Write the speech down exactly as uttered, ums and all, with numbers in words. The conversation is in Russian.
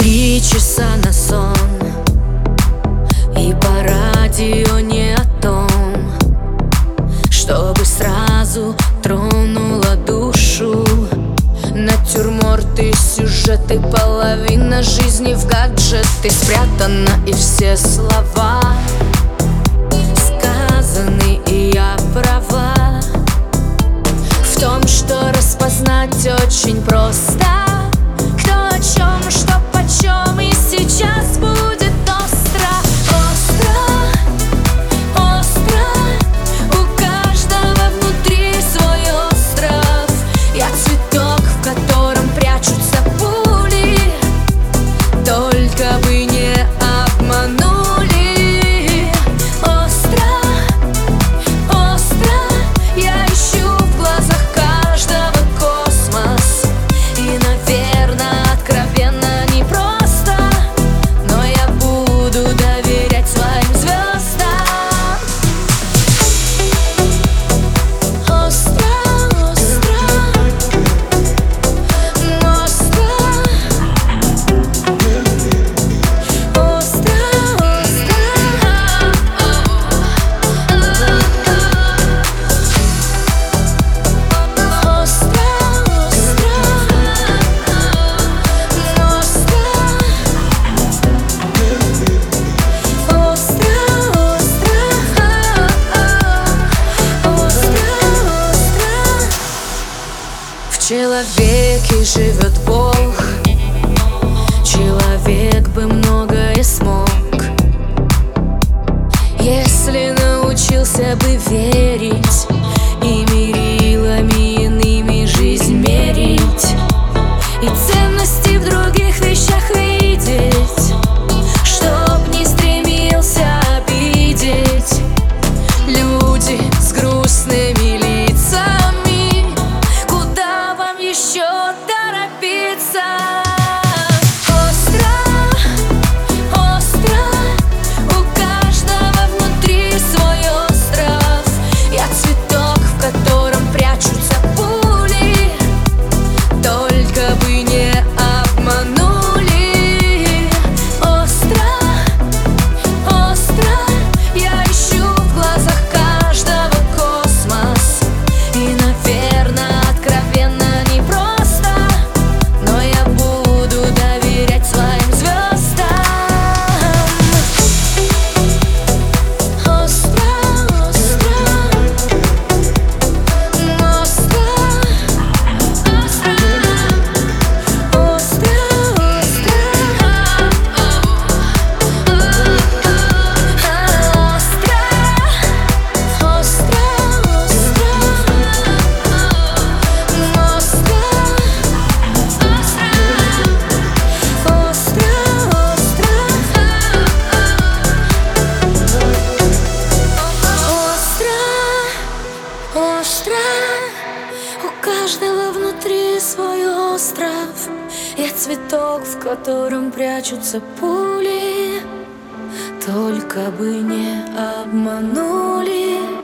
Три часа на сон, и по радио не о том, чтобы сразу тронула душу. Натюрморты, сюжеты, половина жизни в гаджеты спрятана, и все слова сказаны, и я права в том, что распознать очень просто, кто о чем, что почем, и сейчас будет остро, остро, остро. У каждого внутри свой остров. Я цветок, в котором прячутся пули, только бы не обманули. Остро, остро. Я ищу в глазах каждого космос, и, наверное, откровенно непросто, но я буду доверять своим звездам. Остро, остро, остро, остро, в человеке живет Бог. Человек бы многое смог, если научился бы верить и мерилами иными жизнь мерить, и ценности в других вещах видеть, чтоб не стремился обидеть. Люди с грустными лицами, куда вам еще торопиться? Остро, остро. У каждого внутри свой остров. Я цветок, в котором прячутся пули, только бы не обманули. Остро, остро. Я ищу в глазах каждого космос, и, наверное, откровенно непросто, но я буду доверять своим звездам. Остро, остро, остро, остро, остро, остро. У каждого внутри свой остров. Я цветок, в котором прячутся пули, только бы не обманули.